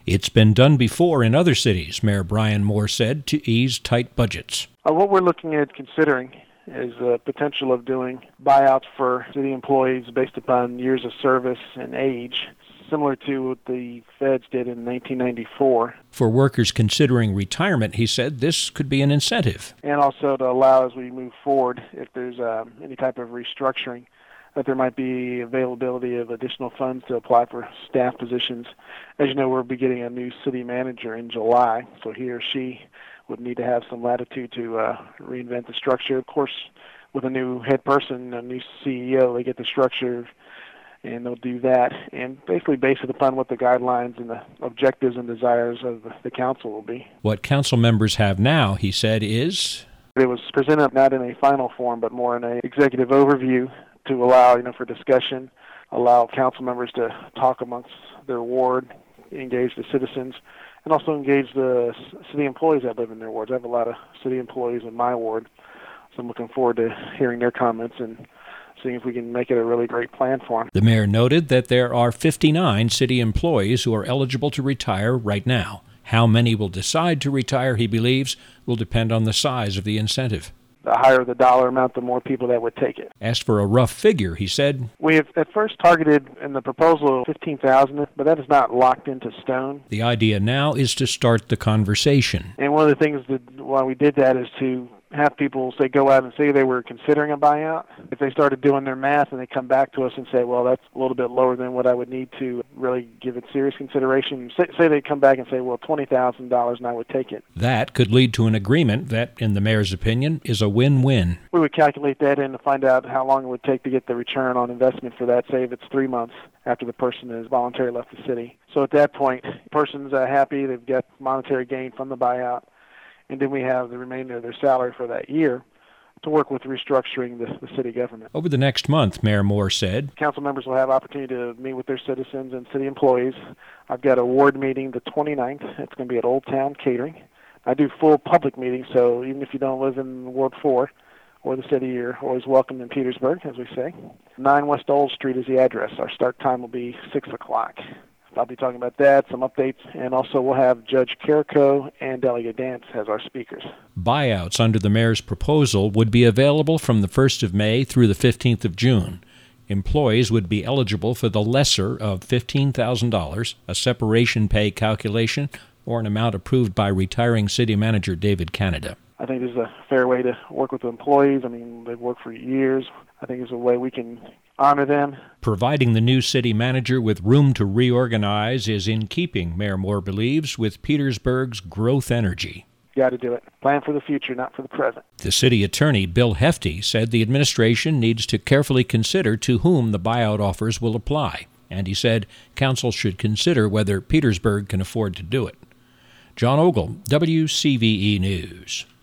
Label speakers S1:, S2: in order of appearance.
S1: It's been done before in other cities, Mayor Brian Moore said, to ease tight budgets.
S2: What we're looking at considering is the potential of doing buyouts for city employees based upon years of service and age, similar to what the feds did in 1994.
S1: For workers considering retirement, he said this could be an incentive.
S2: And also to allow, as we move forward, if there's any type of restructuring, that there might be availability of additional funds to apply for staff positions. As you know, we'll be getting a new city manager in July, so he or she would need to have some latitude to reinvent the structure. Of course, with a new head person, a new CEO, they get the structure, and they'll do that, and basically base it upon what the guidelines and the objectives and desires of the council will be.
S1: What council members have now, he said, is...
S2: It was presented not in a final form, but more in an executive overview to allow, for discussion, allow council members to talk amongst their ward, engage the citizens, and also engage the city employees that live in their wards. I have a lot of city employees in my ward, so I'm looking forward to hearing their comments and seeing if we can make it a really great plan for them.
S1: The mayor noted that there are 59 city employees who are eligible to retire right now. How many will decide to retire, he believes, will depend on the size of the incentive.
S2: The higher the dollar amount, the more people that would take it.
S1: Asked for a rough figure, he said.
S2: We have at first targeted in the proposal $15,000, but that is not locked into stone.
S1: The idea now is to start the conversation.
S2: And one of the things why we did that is to have people go out and say they were considering a buyout. If they started doing their math and they come back to us and say, well, that's a little bit lower than what I would need to really give it serious consideration. Say they come back and say, well, $20,000 and I would take it.
S1: That could lead to an agreement that, in the mayor's opinion, is a win-win.
S2: We would calculate that in to find out how long it would take to get the return on investment for that, say if it's 3 months after the person has voluntarily left the city. So at that point, the person's happy, they've got monetary gain from the buyout, and then we have the remainder of their salary for that year to work with restructuring the city government.
S1: Over the next month, Mayor Moore said,
S2: council members will have opportunity to meet with their citizens and city employees. I've got a ward meeting the 29th. It's going to be at Old Town Catering. I do full public meetings, so even if you don't live in Ward 4 or the city, you're always welcome in Petersburg, as we say. 9 West Old Street is the address. Our start time will be 6 o'clock. I'll be talking about that, some updates, and also we'll have Judge Carrico and Delegate Dance as our speakers.
S1: Buyouts under the mayor's proposal would be available from the 1st of May through the 15th of June. Employees would be eligible for the lesser of $15,000, a separation pay calculation, or an amount approved by retiring city manager David Canada.
S2: I think this is a fair way to work with the employees. I mean, they've worked for years. I think it's a way we can honor them.
S1: Providing the new city manager with room to reorganize is in keeping, Mayor Moore believes, with Petersburg's growth energy.
S2: Got to do it. Plan for the future, not for the present.
S1: The city attorney, Bill Hefty, said the administration needs to carefully consider to whom the buyout offers will apply. And he said council should consider whether Petersburg can afford to do it. John Ogle, WCVE News.